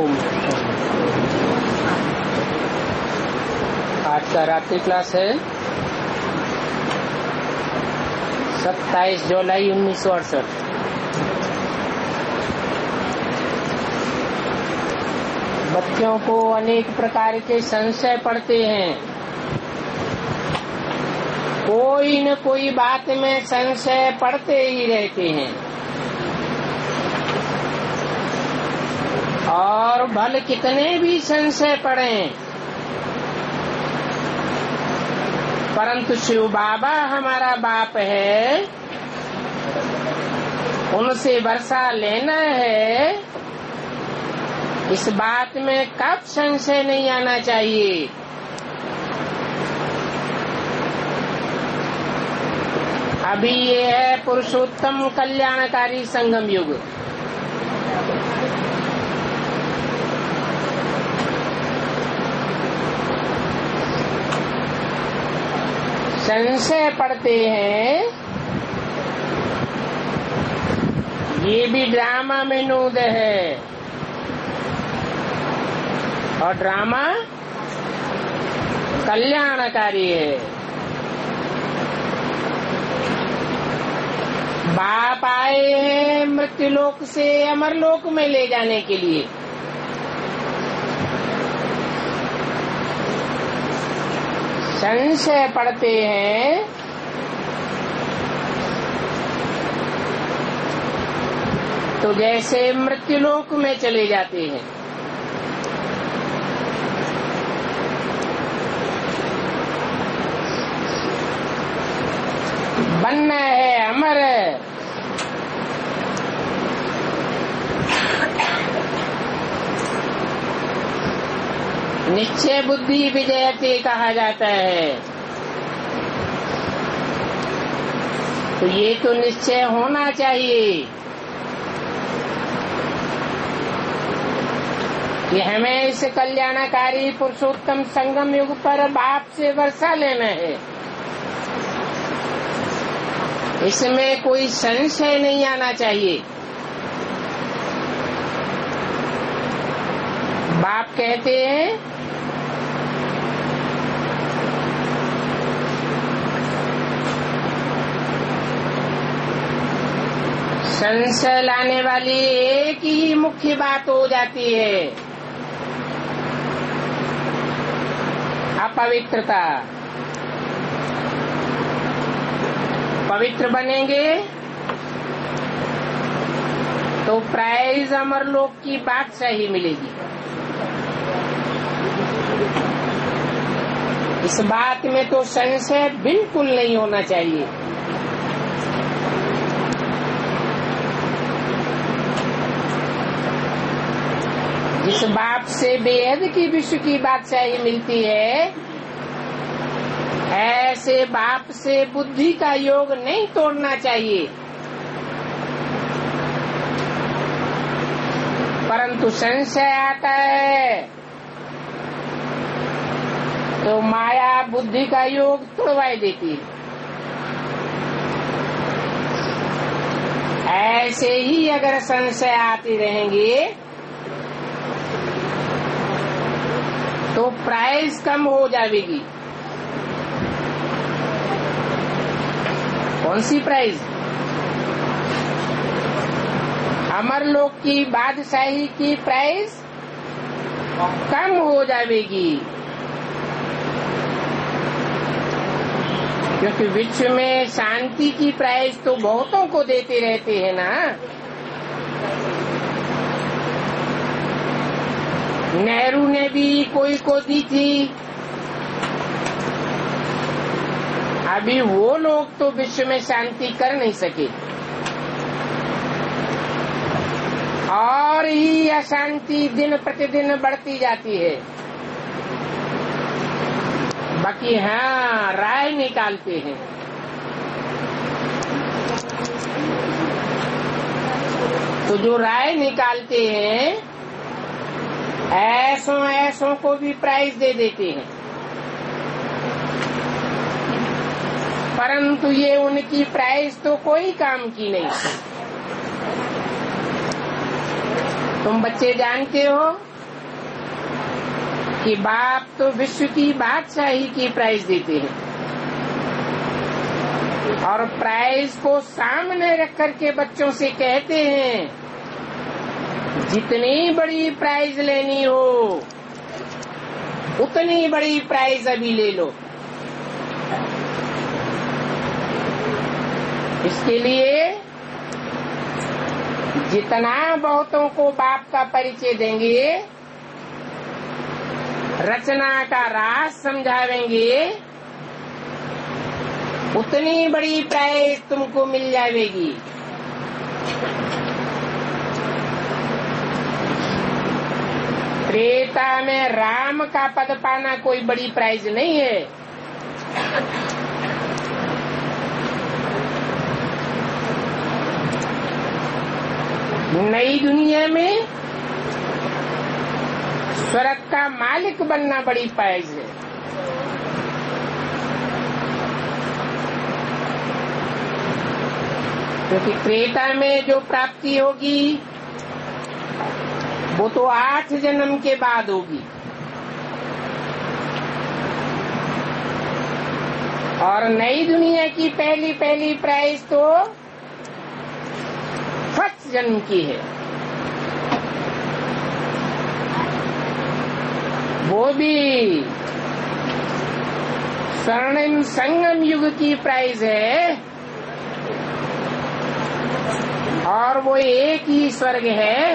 ओम। आज का रात्रि क्लास है 27 जुलाई 1968। बच्चों को अनेक प्रकार के संशय पड़ते हैं। कोई न कोई बात में संशय पड़ते ही रहते हैं और भले कितने भी संशय पड़े, परंतु शिव बाबा हमारा बाप है, उनसे वर्षा लेना है, इस बात में कब संशय नहीं आना चाहिए। अभी ये है पुरुषोत्तम कल्याणकारी संगम युग। संशय पड़ते हैं, ये भी ड्रामा में नूद है और ड्रामा कल्याणकारी है। बाप आए हैं मृत्युलोक से अमरलोक में ले जाने के लिए। संशय पड़ते हैं, तो जैसे मृत्युलोक में चले जाते हैं। बनना है अमर, निश्चय बुद्धि विजयते कहा जाता है। तो ये तो निश्चय होना चाहिए कि हमें इस कल्याणकारी पुरुषोत्तम संगम युग पर बाप से वर्षा लेना है। इसमें कोई संशय नहीं आना चाहिए। बाप कहते हैं संशय लाने वाली एक ही मुख्य बात हो जाती है, अपवित्रता। पवित्र बनेंगे तो प्राइज अमरलोक की बादशाही मिलेगी। इस बात में तो संशय बिल्कुल नहीं होना चाहिए। जिस बाप से बेहद की विश्व की बादशाही मिलती है, ऐसे बाप से बुद्धि का योग नहीं तोड़ना चाहिए, परंतु संशय आता है तो माया बुद्धि का योग तोड़वाई देती है। ऐसे ही अगर संशय आती रहेंगे तो प्राइस कम हो जाएगी। कौन सी प्राइस? अमरलोक की बादशाही की प्राइस कम हो जाएगी, क्योंकि विश्व में शांति की प्राइस तो बहुतों को देते रहते हैं ना। नेहरू ने भी कोई को दी थी। अभी वो लोग तो विश्व में शांति कर नहीं सके और ही अशांति दिन प्रतिदिन बढ़ती जाती है। बाकी हाँ, राय निकालते हैं। तो जो राय निकालते हैं ऐसों को भी प्राइज दे देते हैं, परंतु ये उनकी प्राइस तो कोई काम की नहीं। तुम बच्चे जानते हो कि बाप तो विश्व की बादशाही की प्राइज देते हैं और प्राइज को सामने रख करके बच्चों से कहते हैं जितनी बड़ी प्राइज लेनी हो उतनी बड़ी प्राइज अभी ले लो। इसके लिए जितना बहुतों को बाप का परिचय देंगे, रचना का राज समझावेंगे, उतनी बड़ी प्राइज तुमको मिल जाएगी। त्रेता में राम का पद पाना कोई बड़ी प्राइज नहीं है। नई दुनिया में स्वर्ग का मालिक बनना बड़ी प्राइज है। क्योंकि त्रेता में जो प्राप्ति होगी वो तो 8 जन्म के बाद होगी और नई दुनिया की पहली पहली प्राइज तो फर्स्ट जन्म की है। वो भी स्वर्णिम संगम युग की प्राइज है और वो एक ही स्वर्ग है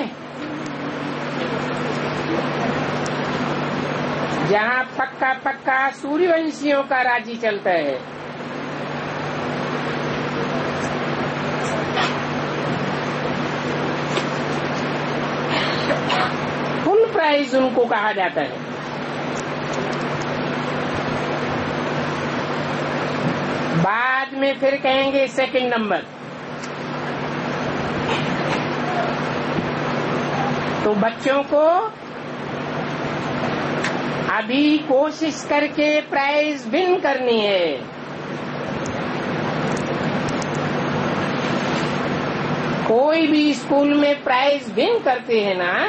जहाँ पक्का पक्का सूर्यवंशियों का राज्य चलता है। फुल प्राइज उनको कहा जाता है। बाद में फिर कहेंगे सेकंड नंबर। तो बच्चों को अभी कोशिश करके प्राइज विन करनी है। कोई भी स्कूल में प्राइज विन करते हैं ना,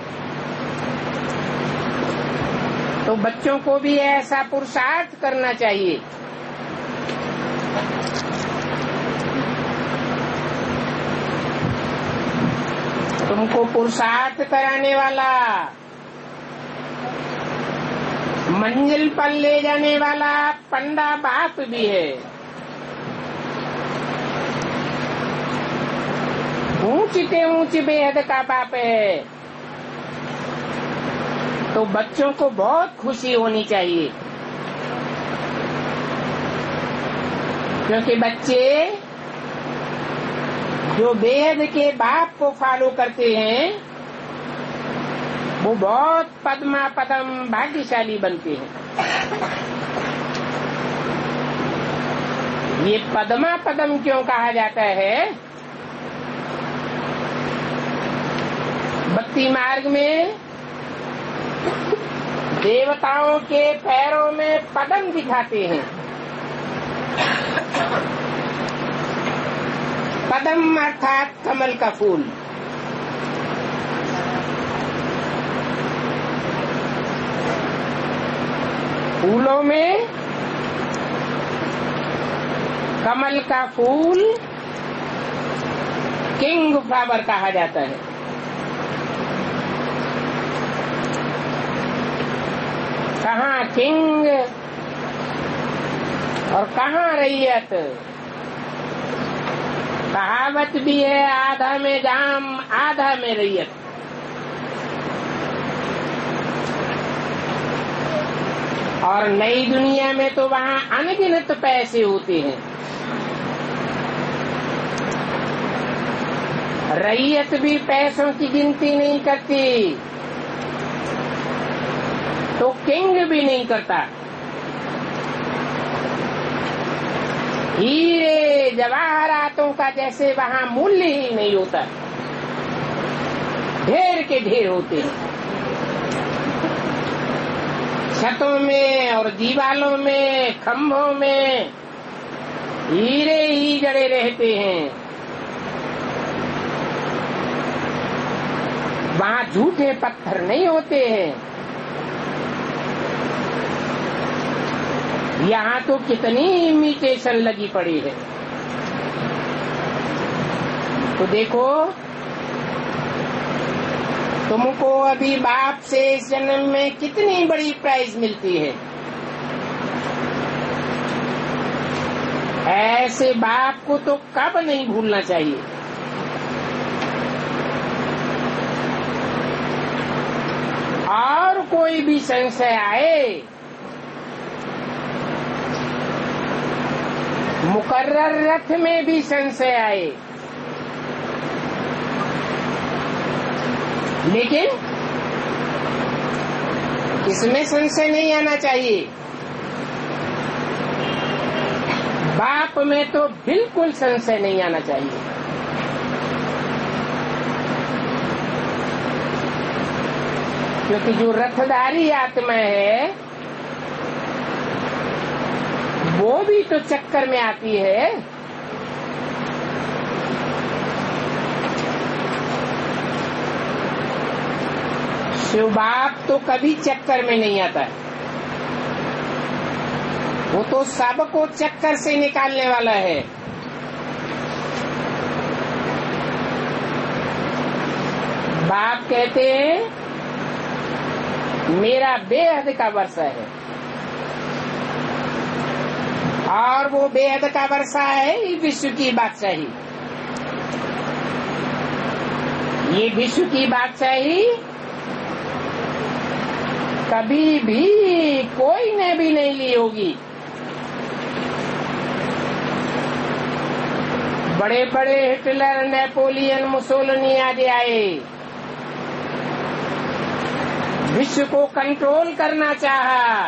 तो बच्चों को भी ऐसा पुरुषार्थ करना चाहिए। तुमको पुरुषार्थ कराने वाला, मंजिल पर ले जाने वाला पंडा बाप भी है। ऊंचे ऊंचे बेहद का बाप है। तो बच्चों को बहुत खुशी होनी चाहिए, क्योंकि बच्चे जो बेहद के बाप को फॉलो करते हैं वो बहुत पद्मा पदम भाग्यशाली बनते हैं। ये पद्मा पदम क्यों कहा जाता है? भक्ति मार्ग में देवताओं के पैरों में पदम दिखाते हैं। पदम अर्थात कमल का फूल। फूलों में कमल का फूल किंग फ्लावर कहा जाता है। कहाँ किंग और कहाँ रैयत। कहावत भी है, आधा में जाम आधा में रैयत। और नई दुनिया में तो वहाँ अनगिनत पैसे होते हैं। रैयत भी पैसों की गिनती नहीं करती, तो किंग भी नहीं करता। हीरे जवाहरातों का जैसे वहाँ मूल्य ही नहीं होता, ढेर के ढेर होते हैं। छतों में और दीवालों में, खंभों में हीरे ही जड़े रहते हैं। वहाँ झूठे पत्थर नहीं होते हैं। यहाँ तो कितनी इमिटेशन लगी पड़ी है। तो देखो, तुमको अभी बाप से इस जन्म में कितनी बड़ी प्राइज मिलती है। ऐसे बाप को तो कब नहीं भूलना चाहिए। और कोई भी संशय आए, मुकर्रर रथ में भी संशय आए, लेकिन इसमें संशय नहीं आना चाहिए। बाप में तो बिल्कुल संशय नहीं आना चाहिए। क्योंकि जो रथधारी आत्मा है वो भी तो चक्कर में आती है। शिव बाप तो कभी चक्कर में नहीं आता है। वो तो सबको चक्कर से निकालने वाला है। बाप कहते हैं मेरा बेहद का वर्षा है, और वो बेहद का वर्षा है विश्व की बादशाही। ये विश्व की बादशाही कभी भी कोई ने भी नहीं ली होगी। बड़े बड़े हिटलर, नेपोलियन, मुसोलिनी आदि आए, विश्व को कंट्रोल करना चाहा,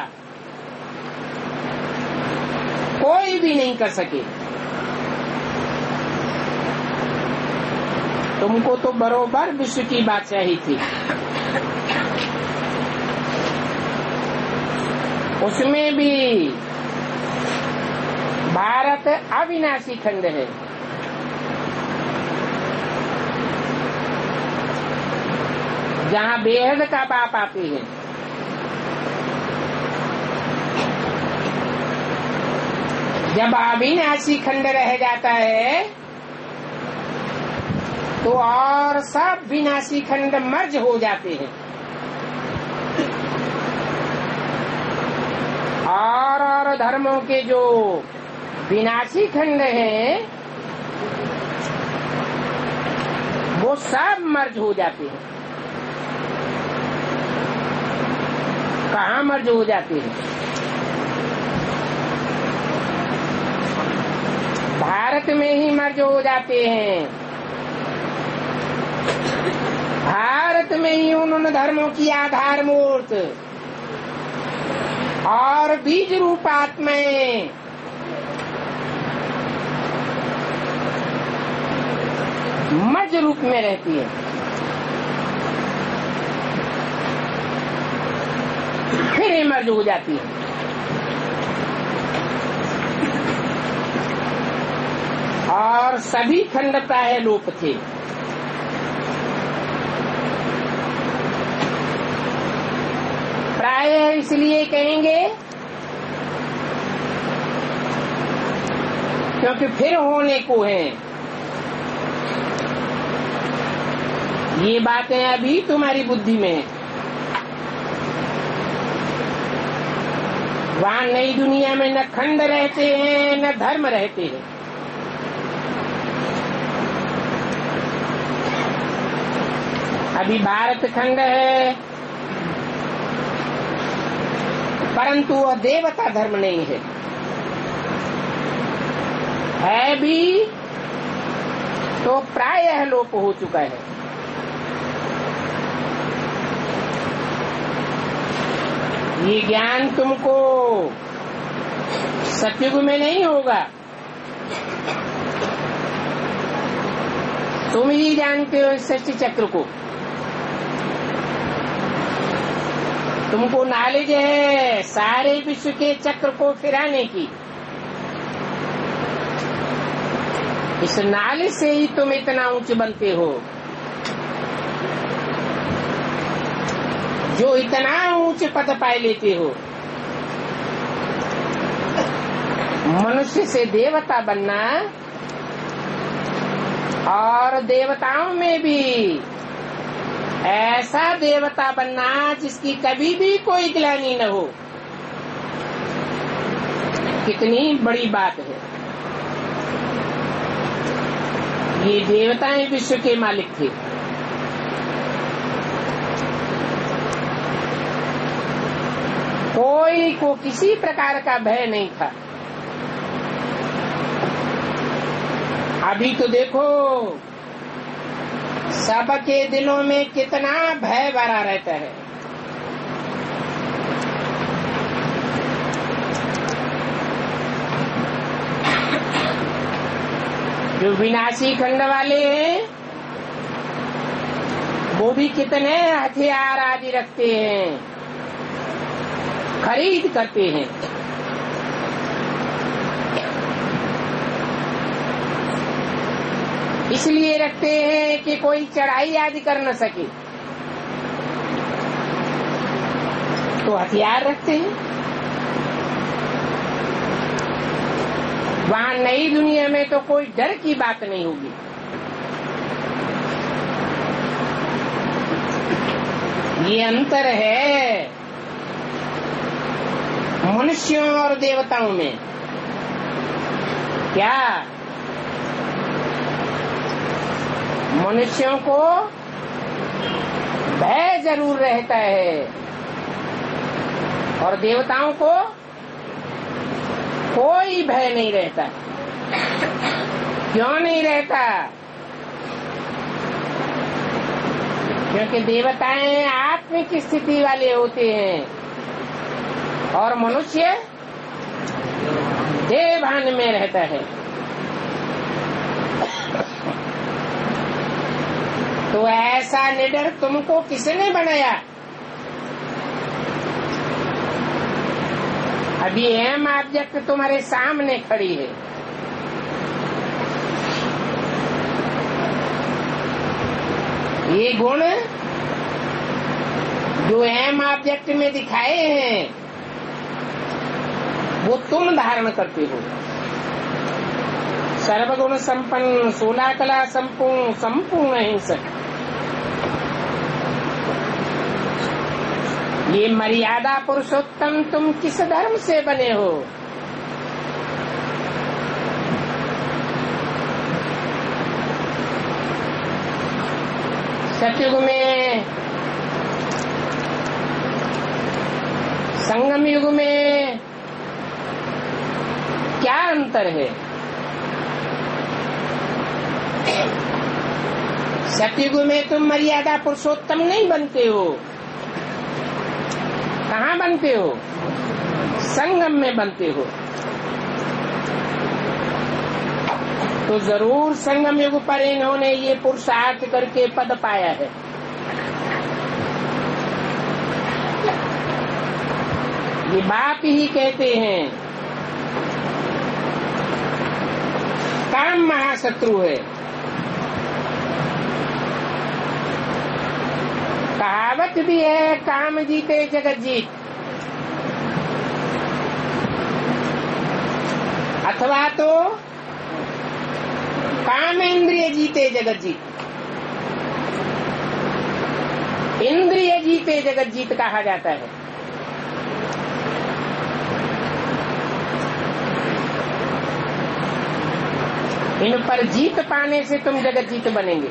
कोई भी नहीं कर सके। तुमको तो बरोबर विश्व की बादशाही थी। उसमें भी भारत अविनाशी खंड है। जहाँ बेहद का बाप आते हैं। जब अविनाशी खंड रह जाता है तो और सब विनाशी खंड मर्ज हो जाते हैं, और धर्मों के जो विनाशी खंड हैं वो सब मर्ज हो जाते हैं। कहाँ मर्ज हो जाते हैं? भारत में ही मर्ज हो जाते हैं। भारत में ही उन्होंने धर्मों की आधार मूर्त और बीज रूप आत्माएं मर्ज रूप में रहती है। फिर ये मर्ज हो जाती है। और सभी खंड प्राय लोप थे। प्राय इसलिए कहेंगे क्योंकि फिर होने को है। ये बातें अभी तुम्हारी बुद्धि में है। वहाँ नई दुनिया में न खंड रहते हैं न धर्म रहते हैं। अभी भारत खंड है, परंतु वह देवता धर्म नहीं है। है भी तो प्रायः लोप हो चुका है। ये ज्ञान तुमको सतयुग में नहीं होगा। तुम ही जानते हो सृष्टि चक्र को। तुमको नॉलेज है सारे विश्व के चक्र को फिराने की। इस नॉलेज से ही तुम इतना ऊंच बनते हो। जो इतना ऊंच पद पाए लेते हो। मनुष्य से देवता बनना और देवताओं में भी ऐसा देवता बनना जिसकी कभी भी कोई ग्लानि न हो, कितनी बड़ी बात है। ये देवताएं विश्व के मालिक थे। कोई को किसी प्रकार का भय नहीं था। अभी तो देखो सबके दिलों में कितना भय भरा रहता है। जो विनाशी खंड वाले हैं वो भी कितने हथियार आदि रखते हैं, खरीद करते हैं। इसलिए रखते हैं कि कोई चढ़ाई आदि कर न सके, तो हथियार रखते हैं। वहां नई दुनिया में तो कोई डर की बात नहीं होगी। ये अंतर है मनुष्यों और देवताओं में। क्या मनुष्यों को भय जरूर रहता है और देवताओं को कोई भय नहीं रहता। क्यों नहीं रहता? क्योंकि देवताएं आत्मिक स्थिति वाले होते हैं और मनुष्य देह भान में रहता है। तो ऐसा निडर तुमको किसने बनाया? अभी एम ऑब्जेक्ट तुम्हारे सामने खड़ी है। ये गुण जो एम ऑब्जेक्ट में दिखाए हैं वो तुम धारण करते हो। सर्वगुण संपन्न, 16 कला संपूर्ण, संपूर्ण हिंसक। ये मर्यादा पुरुषोत्तम तुम किस धर्म से बने हो? सतयुग में, संगम युग में क्या अंतर है? सतयुग में तुम मर्यादा पुरुषोत्तम नहीं बनते हो। कहाँ बनते हो? संगम में बनते हो। तो जरूर संगम युग पर इन्होंने ये पुरुषार्थ करके पद पाया है। ये बाप ही कहते हैं काम महाशत्रु है। कहावत भी है काम जीते जगत जीत, अथवा तो काम इंद्रिय जीते जगत जीत। इंद्रिय जीते जगत जीत कहा जाता है। इन पर जीत पाने से तुम जगत जीत बनेंगे।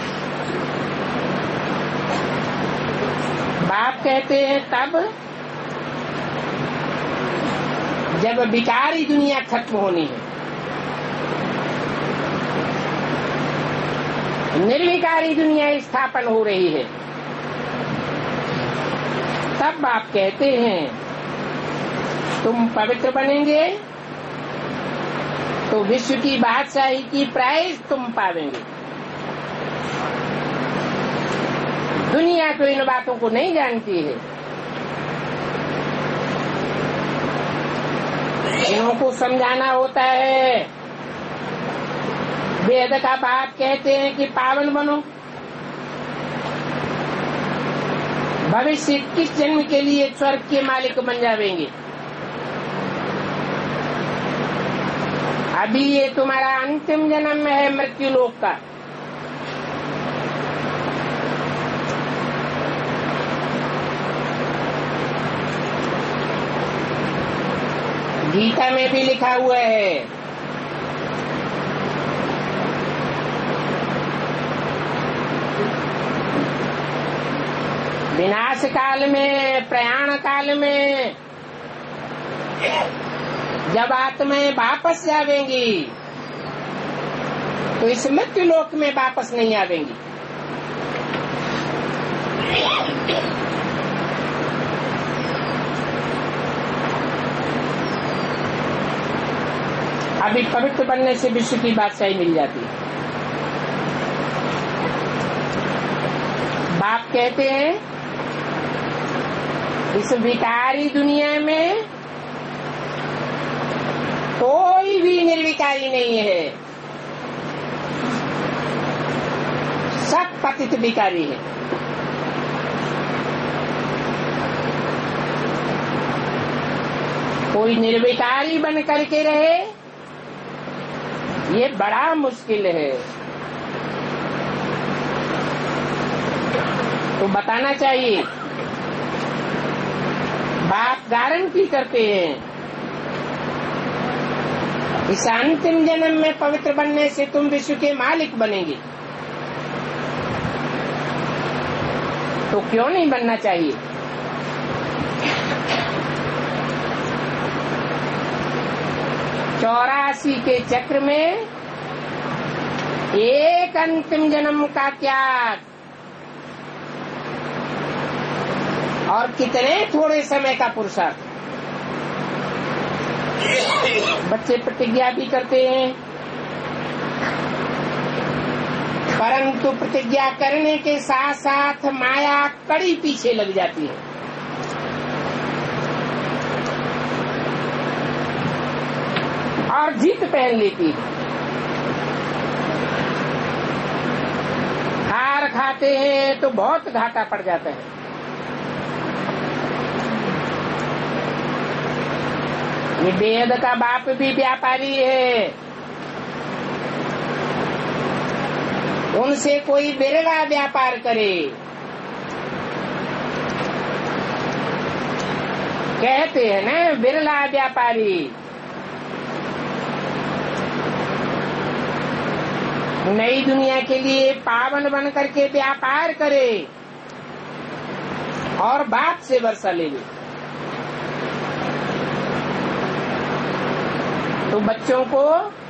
बाप कहते हैं तब जब विकारी दुनिया खत्म होनी है, निर्विकारी दुनिया स्थापन हो रही है, तब बाप कहते हैं तुम पवित्र बनेंगे तो विश्व की बादशाही की प्राइज तुम पावेंगे। दुनिया तो इन बातों को नहीं जानती है। इनको समझाना होता है। वेद का बाप कहते हैं कि पावन बनो, भविष्य 21 जन्म के लिए स्वर्ग के मालिक बन जाएंगे। अभी ये तुम्हारा अंतिम जन्म है मृत्यु लोक का। गीता में भी लिखा हुआ है, विनाश काल में, प्रयाण काल में जब आत्माएं वापस जावेंगी तो इस मृत्यु लोक में वापस नहीं आवेंगी। अभी पवित्र बनने से विश्व की बादशाही मिल जाती है। बाप कहते हैं इस विकारी दुनिया में कोई भी निर्विकारी नहीं है, सब पतित विकारी है। कोई निर्विकारी बन करके रहे ये बड़ा मुश्किल है। तो बताना चाहिए, बाप गारंटी करते हैं इस अंतिम जन्म में पवित्र बनने से तुम विश्व के मालिक बनेंगे। तो क्यों नहीं बनना चाहिए? चौरासी के चक्र में एक अंतिम जन्म का त्याग और कितने थोड़े समय का पुरुषार्थ। बच्चे प्रतिज्ञा भी करते हैं, परंतु प्रतिज्ञा करने के साथ साथ माया कड़ी पीछे लग जाती है। और जीत पहन लेती है। हार खाते हैं तो बहुत घाटा पड़ जाता है। ये बेहद का बाप भी व्यापारी है, उनसे कोई बिरला व्यापार करे। कहते हैं ना बिरला व्यापारी। नई दुनिया के लिए पावन बन करके व्यापार करे और बाप से वर्षा ले ले। तो बच्चों को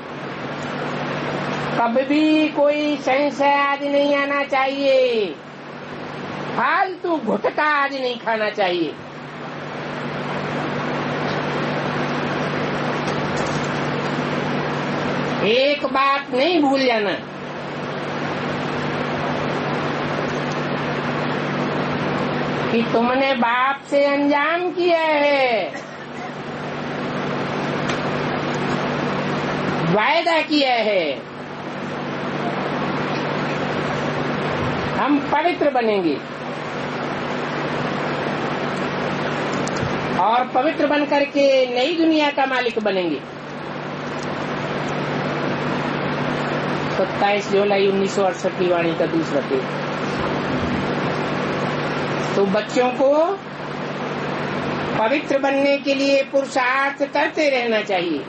कभी भी कोई संशय आदि नहीं आना चाहिए, फालतू गुटखा आदि नहीं खाना चाहिए। एक बात नहीं भूल जाना, कि तुमने बाप से अंजाम किया है, वायदा किया है हम पवित्र बनेंगे और पवित्र बन करके नई दुनिया का मालिक बनेंगे। 27 जुलाई 1968 की वाणी का दूसरा पेज। तो बच्चों को पवित्र बनने के लिए पुरुषार्थ करते रहना चाहिए।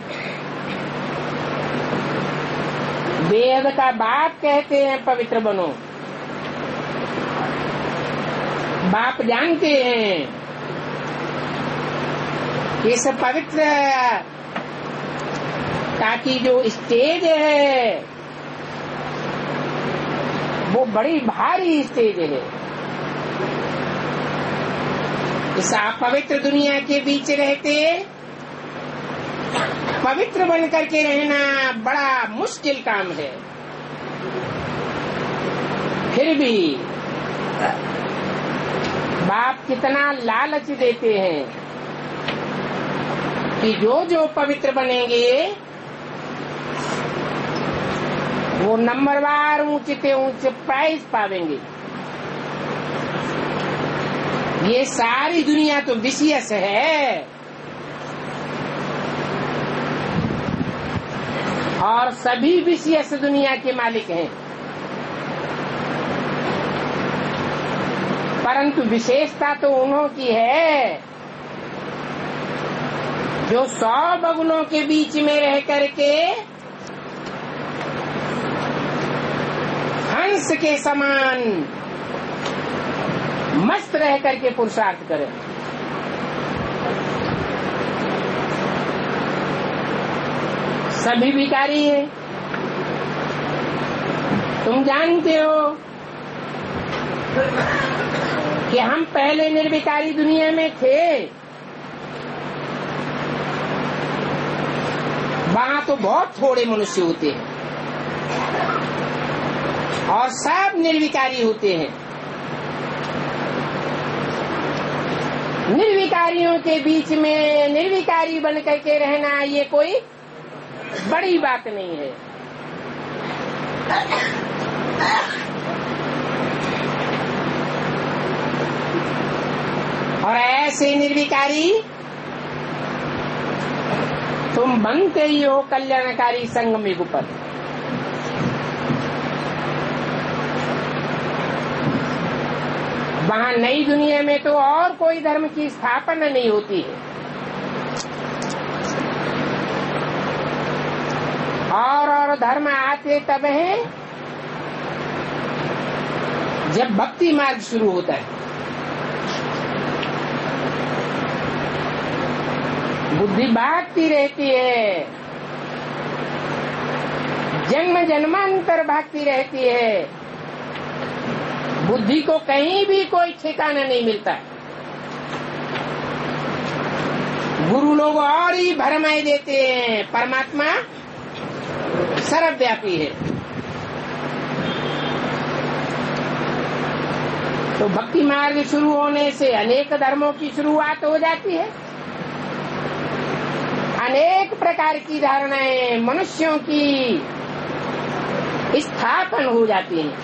वेद का बाप कहते हैं पवित्र बनो। बाप जानते हैं इस पवित्र की जो स्टेज है वो बड़ी भारी स्टेज है। इस अपवित्र दुनिया के बीच रहते पवित्र बन करके रहना बड़ा मुश्किल काम है। फिर भी बाप कितना लालच देते हैं कि जो पवित्र बनेंगे वो नंबरवार ऊंचे से ऊंचे प्राइज पावेंगे। ये सारी दुनिया तो विशियस है, और सभी विषय इस दुनिया के मालिक हैं, परंतु विशेषता तो उन्हों की है जो 100 बगुलों के बीच में रह करके हंस के समान मस्त रह करके पुरुषार्थ करे। सभी भिखारी हैं। तुम जानते हो कि हम पहले निर्विकारी दुनिया में थे, वहां तो बहुत थोड़े मनुष्य होते हैं और सब निर्विकारी होते हैं। निर्विकारियों के बीच में निर्विकारी बन करके रहना ये कोई बड़ी बात नहीं है। और ऐसे निर्विकारी तुम बनते ही हो कल्याणकारी संगम युग पर। वहां नई दुनिया में तो और कोई धर्म की स्थापना नहीं होती है, और धर्म आते तब है जब भक्ति मार्ग शुरू होता है। बुद्धि भागती रहती है, जन्म जन्मांतर भागती रहती है, बुद्धि को कहीं भी कोई ठिकाना नहीं मिलता। गुरु लोग और ही भरमाई देते हैं, परमात्मा सर्वव्यापी है। तो भक्ति मार्ग शुरू होने से अनेक धर्मों की शुरुआत हो जाती है। अनेक प्रकार की धारणाएं मनुष्यों की स्थापन हो जाती हैं।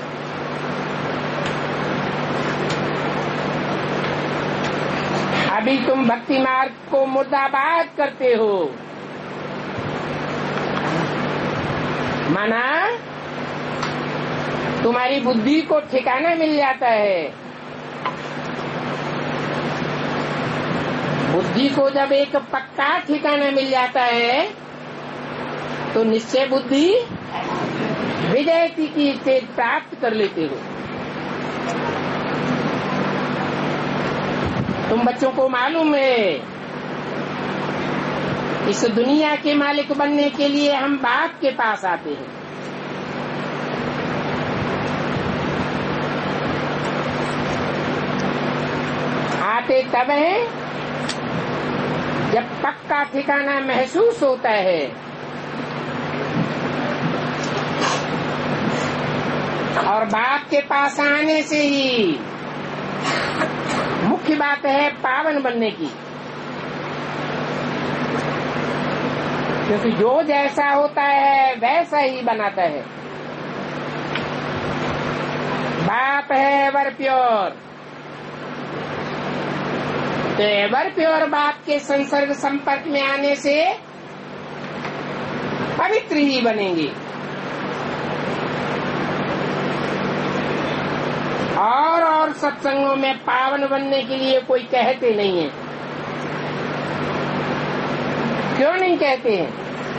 अभी तुम भक्ति मार्ग को मुर्दाबाद करते हो, माना तुम्हारी बुद्धि को ठिकाना मिल जाता है। बुद्धि को जब एक पक्का ठिकाना मिल जाता है तो निश्चय बुद्धि विजय की स्टेज प्राप्त कर लेते हो। तुम बच्चों को मालूम है, इस दुनिया के मालिक बनने के लिए हम बाप के पास आते हैं। आते तब है जब पक्का ठिकाना महसूस होता है। और बाप के पास आने से ही मुख्य बात है पावन बनने की, क्योंकि जो जैसा होता है वैसा ही बनाता है। बाप है एवर प्योर, तो एवर प्योर बाप के संसर्ग संपर्क में आने से पवित्र ही बनेंगे। और सत्संगों में पावन बनने के लिए कोई कहते नहीं है। क्यों नहीं कहते हैं?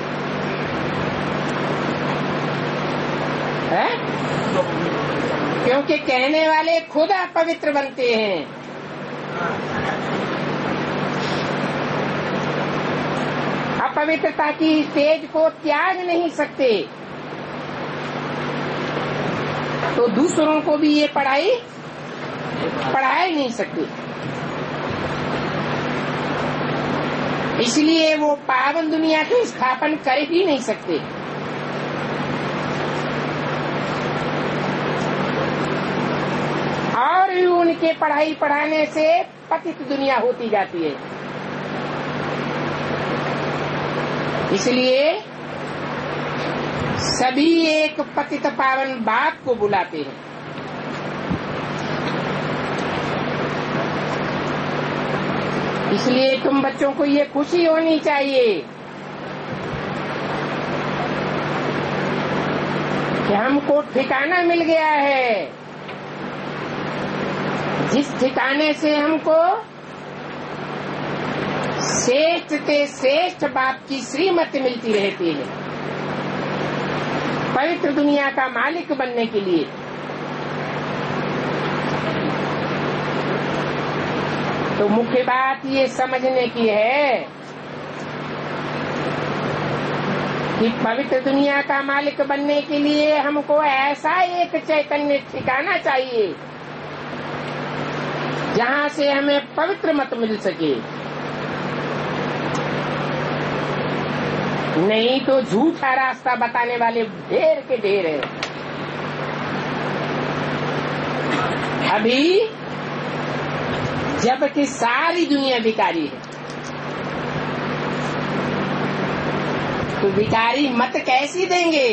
है? क्योंकि कहने वाले खुद अपवित्र बनते हैं। अपवित्रता की स्टेज को त्याग नहीं सकते, तो दूसरों को भी ये पढ़ा ही नहीं सकते। इसलिए वो पावन दुनिया की स्थापन कर ही नहीं सकते। और भी उनके पढ़ाई पढ़ाने से पतित दुनिया होती जाती है। इसलिए सभी एक पतित पावन बाप को बुलाते हैं। इसलिए तुम बच्चों को ये खुशी होनी चाहिए हमको ठिकाना मिल गया है, जिस ठिकाने से हमको श्रेष्ठ से श्रेष्ठ बाप की श्रीमत मिलती रहती है पवित्र दुनिया का मालिक बनने के लिए। तो मुख्य बात ये समझने की है कि पवित्र दुनिया का मालिक बनने के लिए हमको ऐसा एक चैतन्य ठिकाना चाहिए जहाँ से हमें पवित्र मत मिल सके, नहीं तो झूठा रास्ता बताने वाले ढेर के ढेर है। अभी जबकि सारी दुनिया भिखारी है, तो भिखारी मत कैसी देंगे?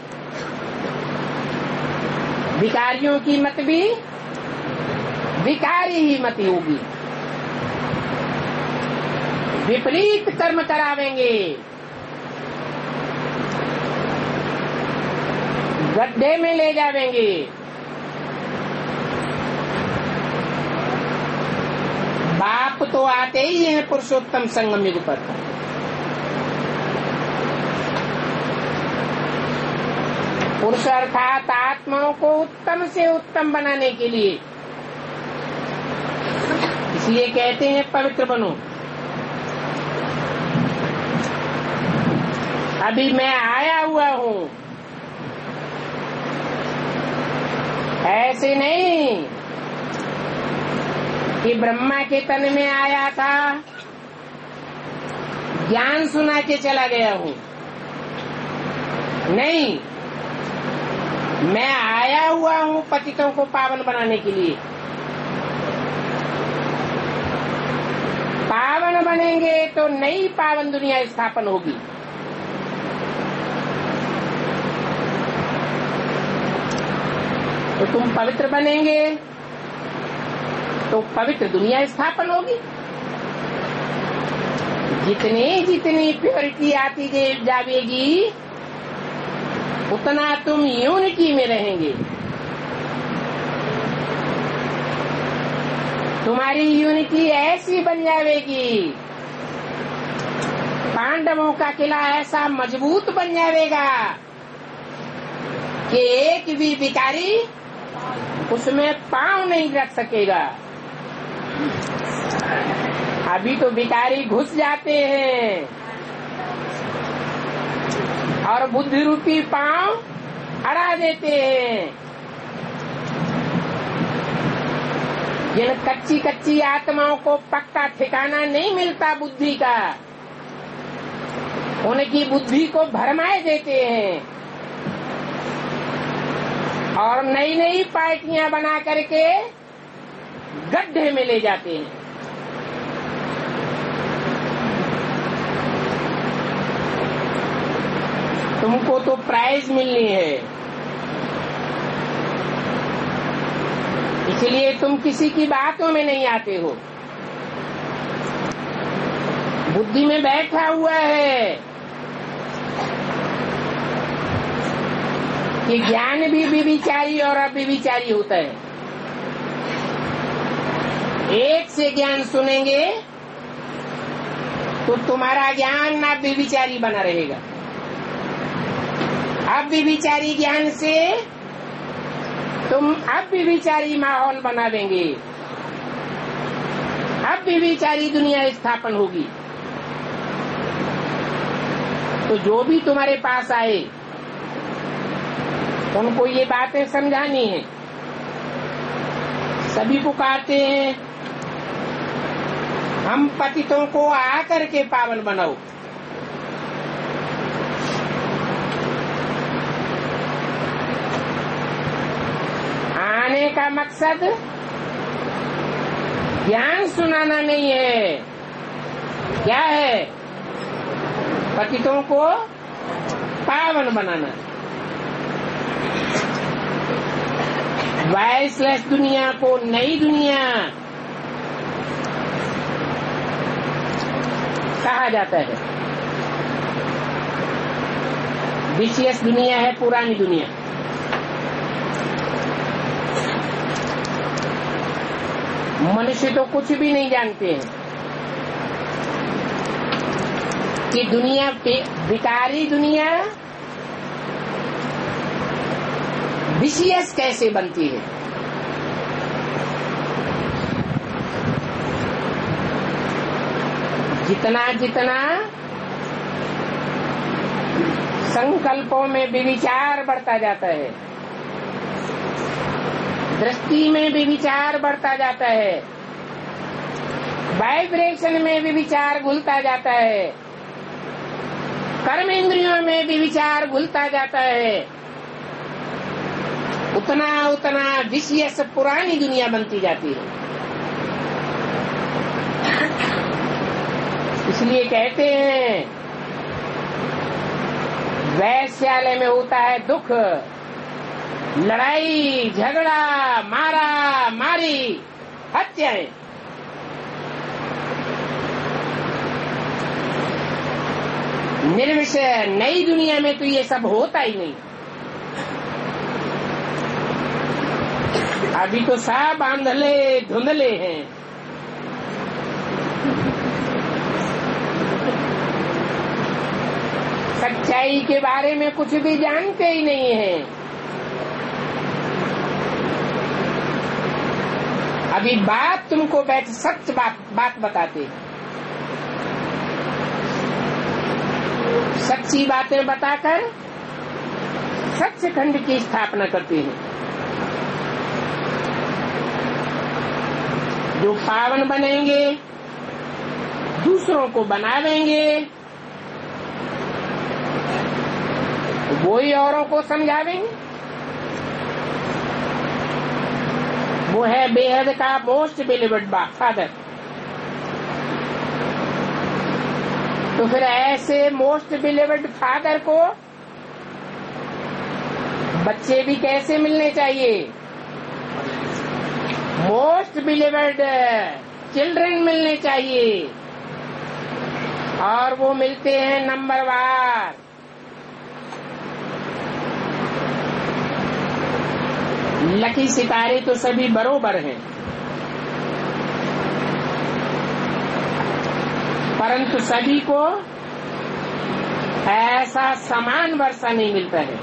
भिखारियों की मत भी भिखारी ही मत होगी, विपरीत कर्म करावेंगे, गड्ढे में ले जावेंगे। बाप तो आते ही हैं पुरुषोत्तम संगम युग पर, पुरुष अर्थात आत्माओं को उत्तम से उत्तम बनाने के लिए, इसलिए कहते हैं पवित्र बनो। अभी मैं आया हुआ हूँ, ऐसे नहीं कि ब्रह्मा के तन में आया था, ज्ञान सुना के चला गया हूँ। नहीं, मैं आया हुआ हूँ पतितों को पावन बनाने के लिए। पावन बनेंगे तो नई पावन दुनिया स्थापन होगी। तो तुम पवित्र बनेंगे तो पवित्र दुनिया स्थापन होगी। जितनी जितनी प्योरिटी आती जाएगी उतना तुम यूनिटी में रहेंगे। तुम्हारी यूनिटी ऐसी बन जाएगी, पांडवों का किला ऐसा मजबूत बन जाएगा कि एक भी भिखारी उसमें पांव नहीं रख सकेगा। अभी तो भिखारी घुस जाते हैं और बुद्धि रूपी पांव अड़ा देते हैं। जिन कच्ची कच्ची आत्माओं को पक्का ठिकाना नहीं मिलता बुद्धि का, उनकी बुद्धि को भरमाए देते हैं और नई नई पार्टियां बना करके गड्ढे में ले जाते हैं। तुमको तो प्राइज मिलनी है, इसलिए तुम किसी की बातों में नहीं आते हो। बुद्धि में बैठा हुआ है कि ज्ञान भी विचारी और अविचारी होता है। एक से ज्ञान सुनेंगे तो तुम्हारा ज्ञान अविचारी बना रहेगा। अविचारी ज्ञान से तुम अविचारी माहौल बना देंगे, अविचारी दुनिया स्थापन होगी। तो जो भी तुम्हारे पास आए उनको ये बातें समझानी है। सभी पुकारते हैं हम पतितों को आकर के पावन बनाओ। आने का मकसद ज्ञान सुनाना नहीं है, क्या है? पतितों को पावन बनाना। वाइसलेस दुनिया को नई दुनिया कहा जाता है। विशेष दुनिया है पुरानी दुनिया। मनुष्य तो कुछ भी नहीं जानते हैं कि दुनिया विकारी दुनिया विशियस कैसे बनती है। जितना जितना संकल्पों में विचार बढ़ता जाता है, दृष्टि में भी विचार बढ़ता जाता है, वाइब्रेशन में भी विचार घुलता जाता है, कर्म इंद्रियों में भी विचार घुलता जाता है, उतना उतना विशेष पुरानी दुनिया बनती जाती है। इसलिए कहते हैं वैश्यालय में होता है दुख, लड़ाई झगड़ा, मारा मारी, हत्याएं। निर्विषय नई दुनिया में तो ये सब होता ही नहीं। अभी तो सब आंधले धुंधले हैं। सच्चाई के बारे में कुछ भी जानते ही नहीं हैं। अभी बात तुमको बैठ सच बात बताते, सच्ची बातें बताकर सच्चखंड की स्थापना करते हैं। जो पावन बनेंगे, दूसरों को बनावेंगे, वो ही औरों को समझावेंगे। वो है बेहद का मोस्ट बिलीव्ड फादर। तो फिर ऐसे मोस्ट बिलीव्ड फादर को बच्चे भी कैसे मिलने चाहिए? मोस्ट बिलीव्ड चिल्ड्रन मिलने चाहिए, और वो मिलते हैं नंबरवार। लकी सितारे तो सभी बरोबर हैं, परंतु सभी को ऐसा समान वर्षा नहीं मिलता है।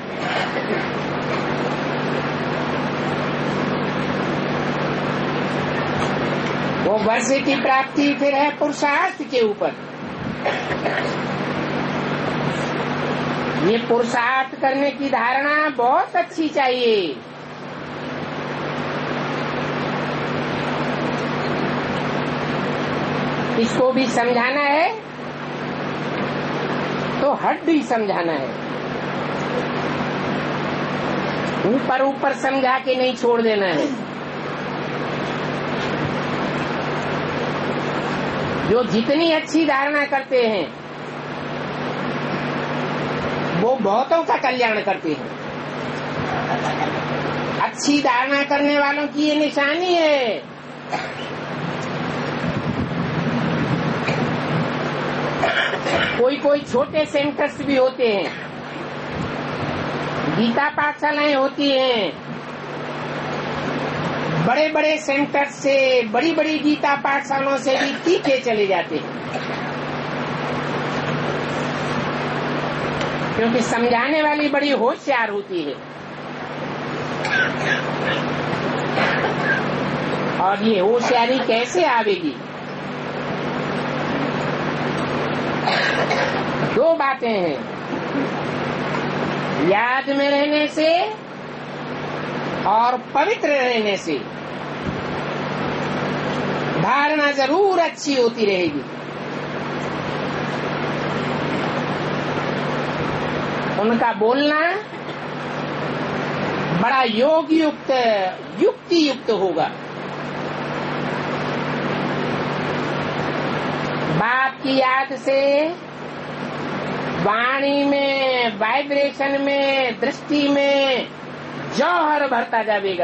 वो वर्षे की प्राप्ति फिर है पुरुषार्थ के ऊपर। ये पुरुषार्थ करने की धारणा बहुत अच्छी चाहिए। इसको भी समझाना है तो हड्डी समझाना है, ऊपर ऊपर समझा के नहीं छोड़ देना है। जो जितनी अच्छी धारणा करते हैं वो बहुतों का कल्याण करते हैं। अच्छी धारणा करने वालों की ये निशानी है। कोई कोई छोटे सेंटर्स भी होते हैं, गीता पाठशालाएं होती हैं, बड़े बड़े सेंटर से, बड़ी बड़ी गीता पाठशालाओं से भी तीखे चले जाते हैं, क्योंकि समझाने वाली बड़ी होशियार होती है। और ये होशियारी कैसे आवेगी? दो बातें हैं, याद में रहने से और पवित्र रहने से। धारणा जरूर अच्छी होती रहेगी, उनका बोलना बड़ा योग युक्त, युक्ति युक्त होगा। बाप की याद से वाणी में, वाइब्रेशन में, दृष्टि में जौहर भरता जाएगा।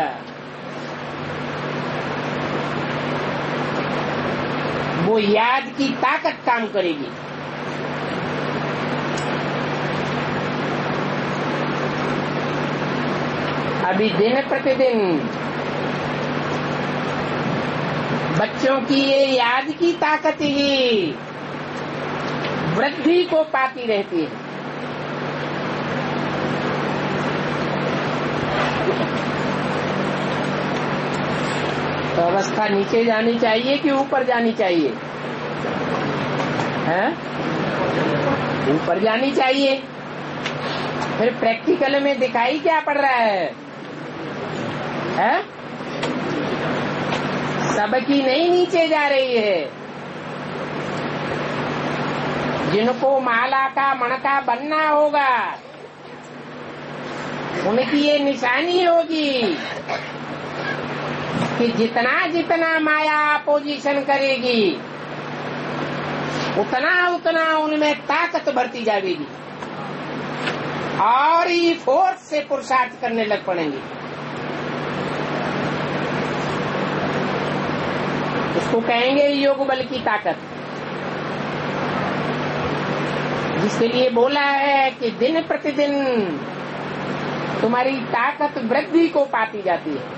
वो याद की ताकत काम करेगी। अभी दिन प्रतिदिन बच्चों की ये याद की ताकत ही वृद्धि को पाती रहती है। तो अवस्था नीचे जानी चाहिए कि ऊपर जानी चाहिए? है ऊपर जानी चाहिए। फिर प्रैक्टिकल में दिखाई क्या पड़ रहा है? सबकी नहीं नीचे जा रही है। जिनको माला का मणका बनना होगा उनकी ये निशानी होगी कि जितना जितना माया अपोजिशन करेगी उतना उतना उनमें ताकत बढ़ती जाएगी और ये फोर्स से पुरुषार्थ करने लग पड़ेंगे। उसको कहेंगे योग बल की ताकत, जिसके लिए बोला है कि दिन प्रतिदिन तुम्हारी ताकत वृद्धि को पाती जाती है।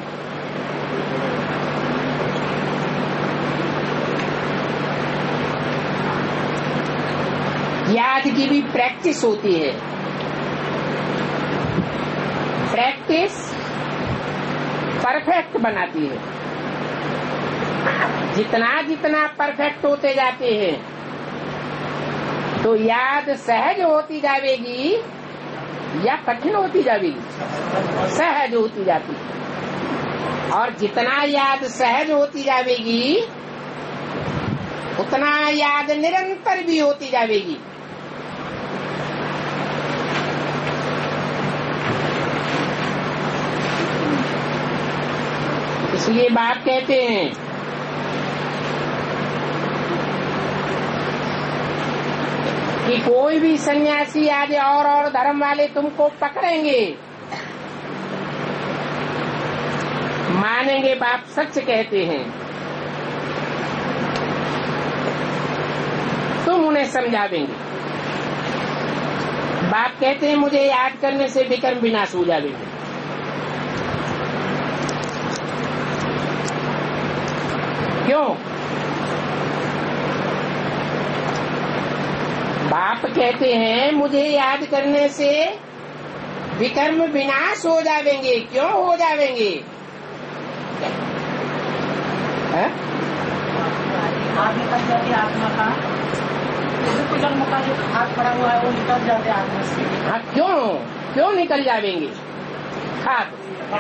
याद की भी प्रैक्टिस होती है। प्रैक्टिस परफेक्ट बनाती है। जितना जितना परफेक्ट होते जाते हैं तो याद सहज होती जाएगी या कठिन होती जाएगी? सहज होती जाती है। और जितना याद सहज होती जाएगी उतना याद निरंतर भी होती जाएगी। इसलिए बाप कहते हैं कि कोई भी सन्यासी आदि और धर्म वाले तुमको पकड़ेंगे, मानेंगे बाप सच कहते हैं, तुम उन्हें समझावेंगे। बाप कहते हैं मुझे याद करने से विकर्म विनाश हो जाएंगे। क्यों? बाप कहते हैं मुझे याद करने से विकर्म विनाश हो जाएंगे। क्यों हो जाएंगे? आत्मा का विकर्म का जो हाथ पड़ा हुआ है वो निकल जाते आत्मा से। हाँ, क्यों निकल जाएंगे? खाद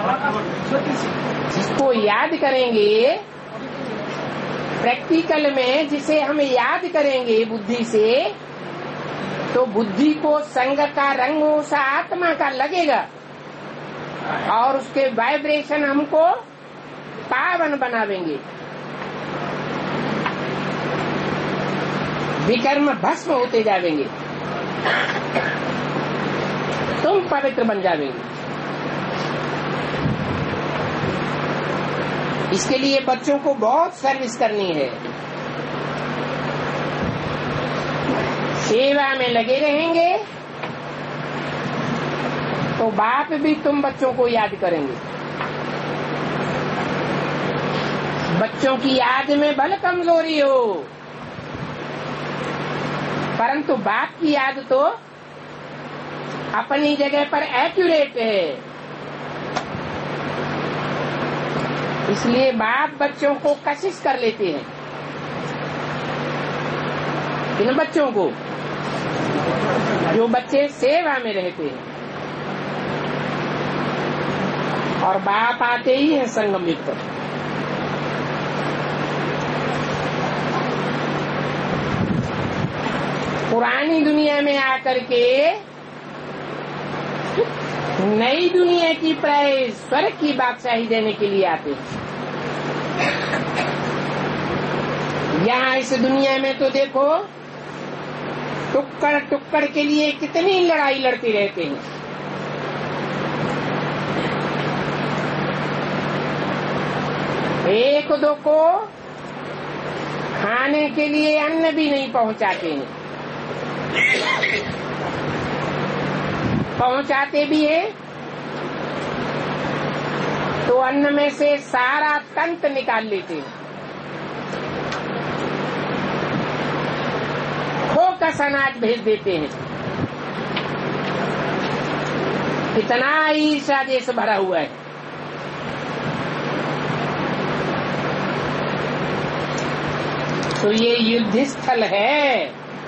जिसको याद करेंगे प्रैक्टिकल में, जिसे हम याद करेंगे बुद्धि से, तो बुद्धि को संग का रंग उस आत्मा का लगेगा और उसके वाइब्रेशन हमको पावन बनावेंगे। विकर्म भस्म होते जाएंगे, तुम पवित्र बन जाएंगे। इसके लिए बच्चों को बहुत सर्विस करनी है, सेवा में लगे रहेंगे तो बाप भी तुम बच्चों को याद करेंगे। बच्चों की याद में भले कमजोरी हो परंतु बाप की याद तो अपनी जगह पर एक्यूरेट है। इसलिए बाप बच्चों को कशिश कर लेते हैं। इन बच्चों को जो बच्चे सेवा में रहते हैं और बाप आते ही है संगम युग पर। पुरानी दुनिया में आकर के नई दुनिया की प्राय स्वर्ग की बादशाही देने के लिए आते हैं। यहाँ इस दुनिया में तो देखो टुक्कड़ टुक्कड़ के लिए कितनी लड़ाई लड़ते रहते हैं। एक दो को खाने के लिए अन्न भी नहीं पहुंचाते हैं, पहुंचाते भी है तो अन्न में से सारा तंत निकाल लेते हैं। शासन आज भेज देते हैं। कितना ईर्ष्या देश भरा हुआ है। तो ये युद्ध स्थल है।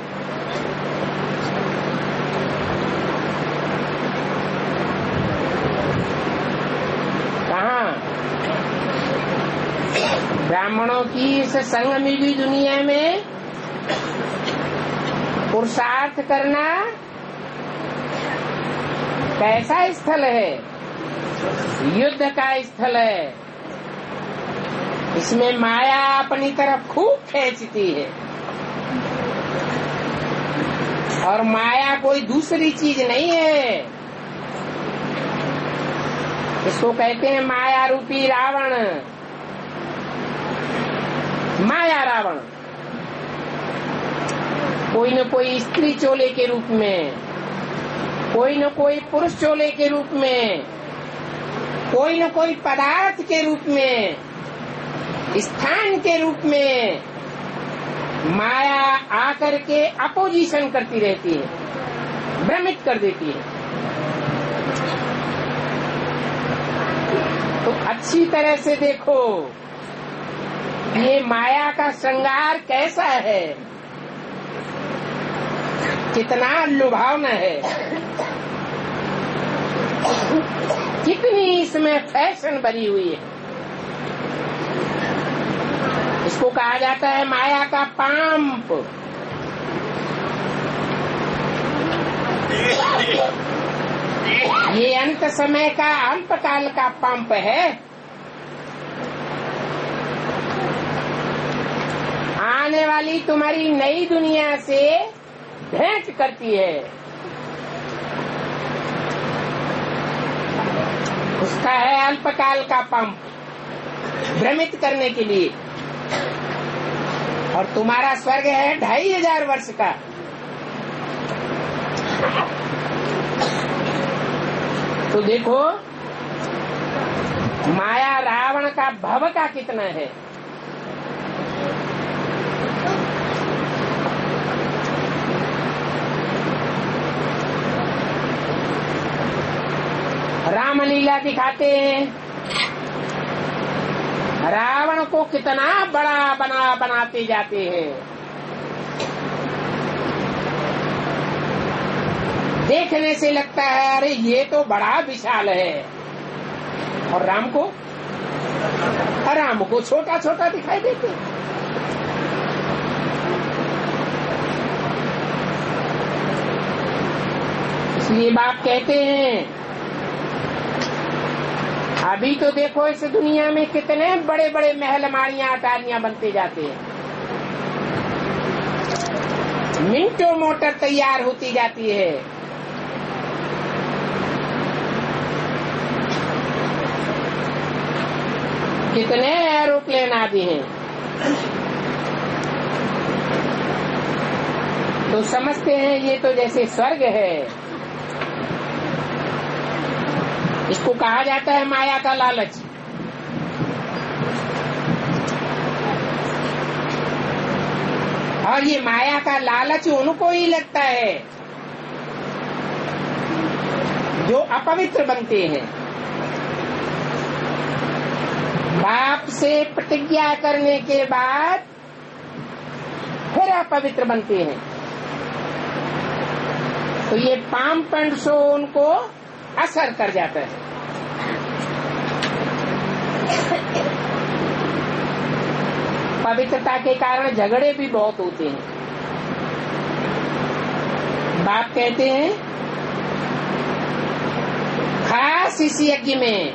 कहाँ? ब्राह्मणों की इस संगमी हुई दुनिया में पुरुषार्थ करना कैसा स्थल है? युद्ध का स्थल है। इसमें माया अपनी तरफ खूब खींचती है, और माया कोई दूसरी चीज नहीं है। इसको कहते हैं माया रूपी रावण। माया रावण कोई न कोई स्त्री चोले के रूप में, कोई न कोई पुरुष चोले के रूप में, कोई न कोई पदार्थ के रूप में, स्थान के रूप में माया आकर के अपोजिशन करती रहती है, भ्रमित कर देती है। तो अच्छी तरह से देखो ये माया का श्रृंगार कैसा है, कितना लुभावना है, कितनी इसमें फैशन भरी हुई है। इसको कहा जाता है माया का पंप। ये अंत समय का, अल्पकाल का पंप है। आने वाली तुम्हारी नई दुनिया से भेंट करती है। उसका है अल्पकाल का पंप, भ्रमित करने के लिए। और तुम्हारा स्वर्ग है 2500 वर्ष का। तो देखो माया रावण का भव का कितना है। रामलीला दिखाते हैं, रावण को कितना बड़ा बनाते जाते हैं। देखने से लगता है अरे ये तो बड़ा विशाल है, और राम को छोटा छोटा दिखाई देते। इसलिए बाप कहते हैं अभी तो देखो इस दुनिया में कितने बड़े बड़े महल माड़ियां अटारियां बनते जाते हैं, मिनटों मोटर तैयार होती जाती है। कितने एरोप्लेन आदि हैं। तो समझते हैं ये तो जैसे स्वर्ग है। इसको कहा जाता है माया का लालच। और ये माया का लालच उनको ही लगता है जो अपवित्र बनते हैं। बाप से प्रतिज्ञा करने के बाद फिर अपवित्र बनते हैं। तो ये पाम्प एंड शो उनको असर कर जाता है। पवित्रता के कारण झगड़े भी बहुत होते हैं। बाप कहते हैं खास इस यज्ञ में,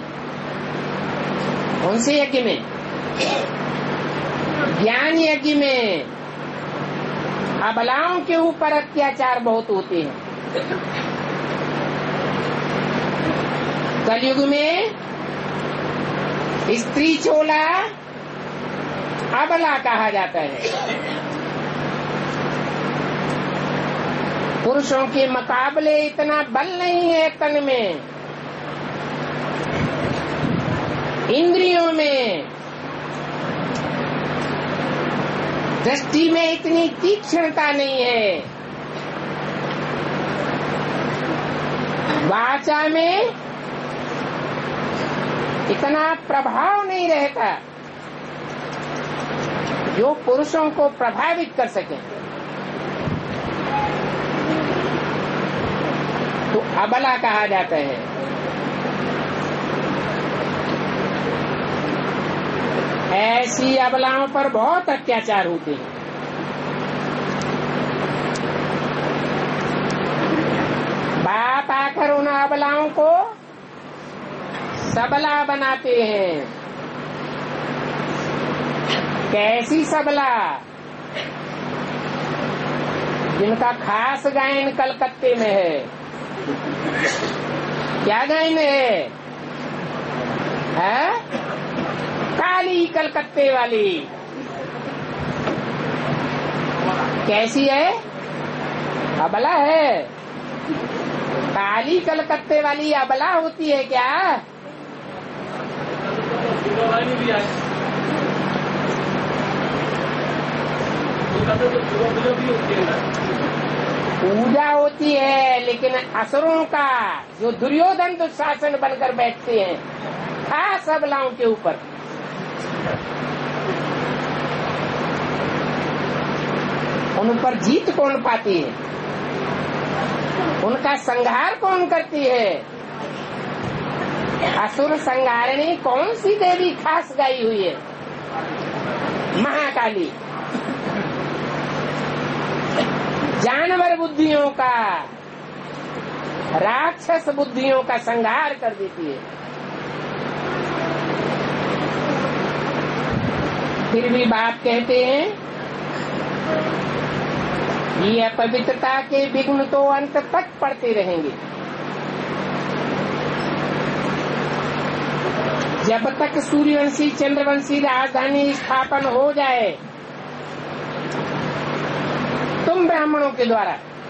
उनसे यज्ञ में, ज्ञान यज्ञ में अबलाओं के ऊपर अत्याचार बहुत होते हैं। कलयुग में स्त्री चोला अबला कहा जाता है। पुरुषों के मुकाबले इतना बल नहीं है तन में, इंद्रियों में, दृष्टि में इतनी तीक्ष्णता नहीं है, वाचा में इतना प्रभाव नहीं रहता जो पुरुषों को प्रभावित कर सके। तो अबला कहा जाता है। ऐसी अबलाओं पर बहुत अत्याचार होते हैं। बाप आकर उन अबलाओं को सबला बनाते हैं। कैसी सबला? जिनका खास गायन कलकत्ते में है। क्या गायन है? काली कलकत्ते वाली। कैसी है? अबला है। काली कलकत्ते वाली अबला होती है क्या? पूजा होती है, लेकिन असुरों का जो दुर्योधन दुशासन बनकर बैठते हैं खास अबलाओं के ऊपर, उन पर जीत कौन पाती है? उनका संहार कौन करती है? असुर संहारिणी कौन सी देवी खास गाई हुई है? महाकाली। जानवर बुद्धियों का, राक्षस बुद्धियों का संहार कर देती है। फिर भी बाप कहते हैं ये अपवित्रता के विघ्न तो अंत तक पड़ते रहेंगे। जब तक सूर्यवंशी चंद्रवंशी राजधानी स्थापन हो जाए तुम ब्राह्मणों के द्वारा,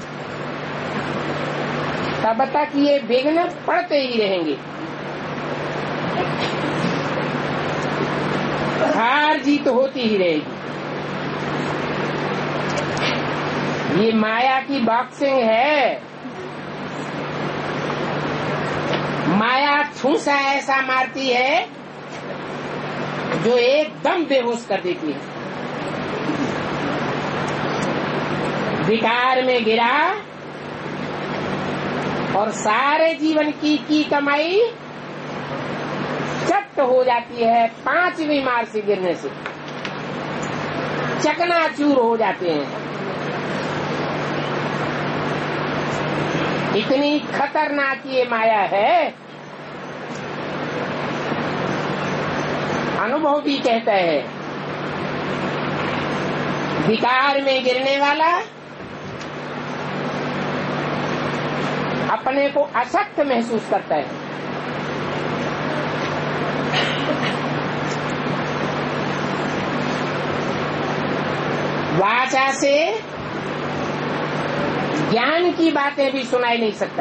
तब तक ये विघ्न पड़ते ही रहेंगे। हार जीत होती ही रहेगी। ये माया की बॉक्सिंग है। माया ठूसा ऐसा मारती है जो एकदम बेहोश कर देती है। विकार में गिरा और सारे जीवन की कमाई चट हो जाती है। 5वीं मार से गिरने से चकनाचूर हो जाते हैं। इतनी खतरनाक ये माया है। अनुभव भी कहता है विकार में गिरने वाला अपने को अशक्त महसूस करता है। वाचा से ज्ञान की बातें भी सुनाई नहीं सकता।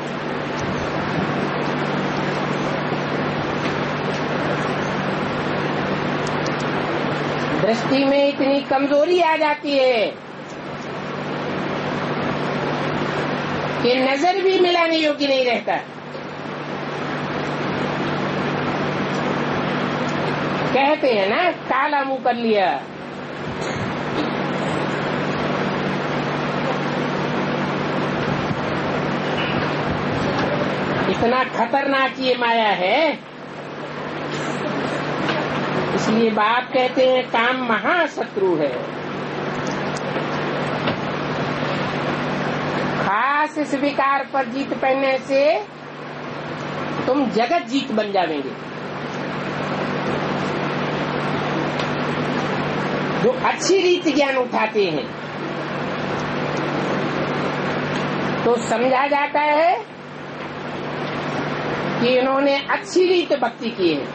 दृष्टि में इतनी कमजोरी आ जाती है कि नजर भी मिलाने योग्य नहीं रहता। कहते हैं ना, काला मुंह कर लिया। इतना खतरनाक ये माया है। इसलिए बाप कहते हैं काम महाशत्रु है। खास इस विकार पर जीत पाने से तुम जगत जीत बन जाएंगे। जो अच्छी रीति ज्ञान उठाते हैं तो समझा जाता है कि इन्होंने अच्छी रीत भक्ति की है।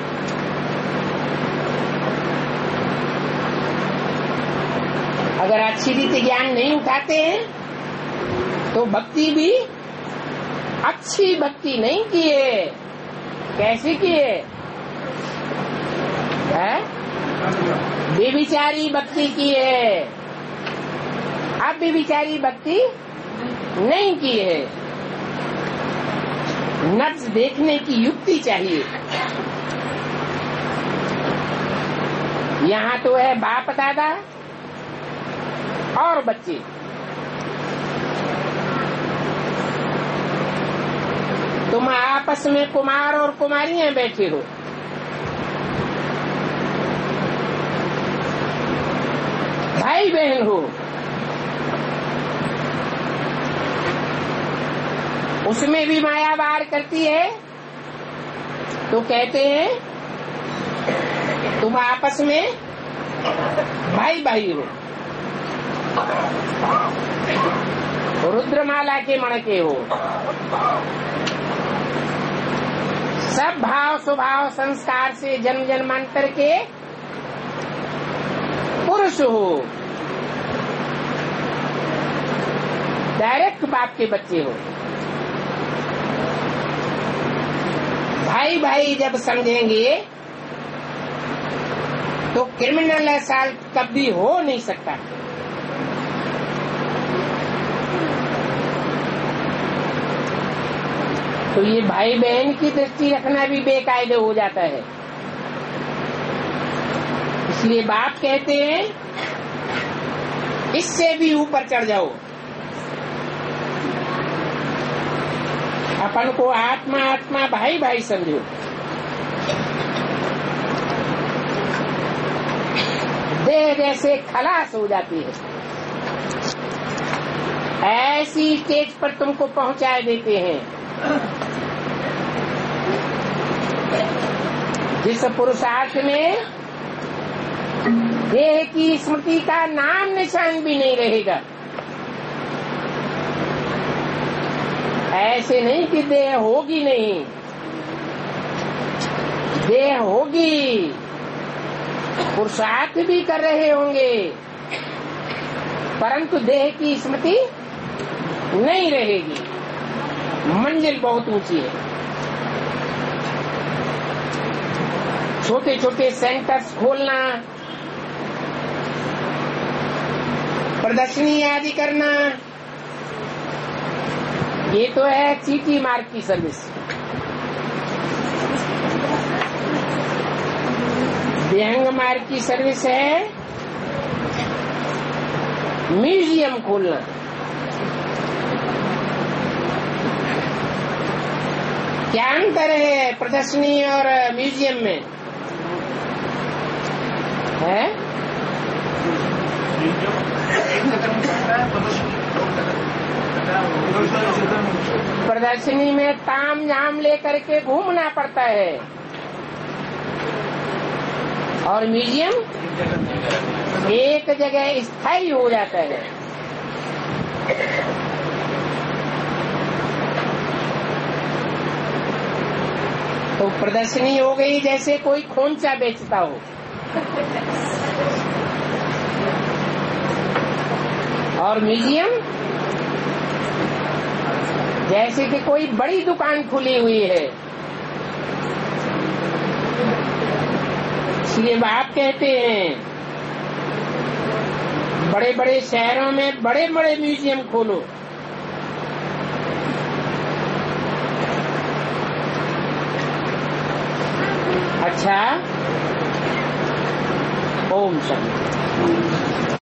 अगर अच्छी रीति ज्ञान नहीं उठाते हैं तो भक्ति भी अच्छी भक्ति नहीं की है। कैसी की है? बेविचारी भक्ति की है। अब बेविचारी भक्ति नहीं की है। नब्ज देखने की युक्ति चाहिए। यहाँ तो है बाप दादा और बच्चे। तुम आपस में कुमार और कुमारियां बैठे हो। भाई बहन हो। उसमें भी माया वार करती है तो कहते हैं तुम आपस में भाई भाई हो। रुद्रमाला के मणके हो। सब भाव स्वभाव संस्कार से जन्म जन्मांतर के पुरुष हो। डायरेक्ट बाप के बच्चे हो। भाई भाई जब समझेंगे तो क्रिमिनल असॉल्ट कभी हो नहीं सकता। तो ये भाई बहन की दृष्टि रखना भी बेकायदे हो जाता है। इसलिए बाप कहते हैं इससे भी ऊपर चढ़ जाओ। अपन को आत्मा आत्मा भाई भाई समझो। देह जैसे खलास हो जाती है, ऐसी स्टेज पर तुमको पहुंचा देते हैं जिस पुरुषार्थ में देह की स्मृति का नाम निशान भी नहीं रहेगा। ऐसे नहीं कि देह होगी नहीं, देह होगी, पुरुषार्थ भी कर रहे होंगे, परंतु देह की स्मृति नहीं रहेगी। मंजिल बहुत ऊंची है। छोटे छोटे सेंटर्स खोलना, प्रदर्शनी आदि करना, ये तो है चीटी मार्ग की सर्विस। विहंग मार्ग की सर्विस है म्यूजियम खोलना। क्या अंतर है प्रदर्शनी और म्यूजियम में? है प्रदर्शनी में ताम झाम लेकर के घूमना पड़ता है और म्यूजियम एक जगह स्थायी हो जाता है। तो प्रदर्शनी हो गई जैसे कोई खोंचा बेचता हो, और म्यूजियम जैसे कि कोई बड़ी दुकान खुली हुई है। इसलिए बाप कहते हैं बड़े बड़े शहरों में बड़े बड़े म्यूजियम खोलो। अच्छा, ओम शांति।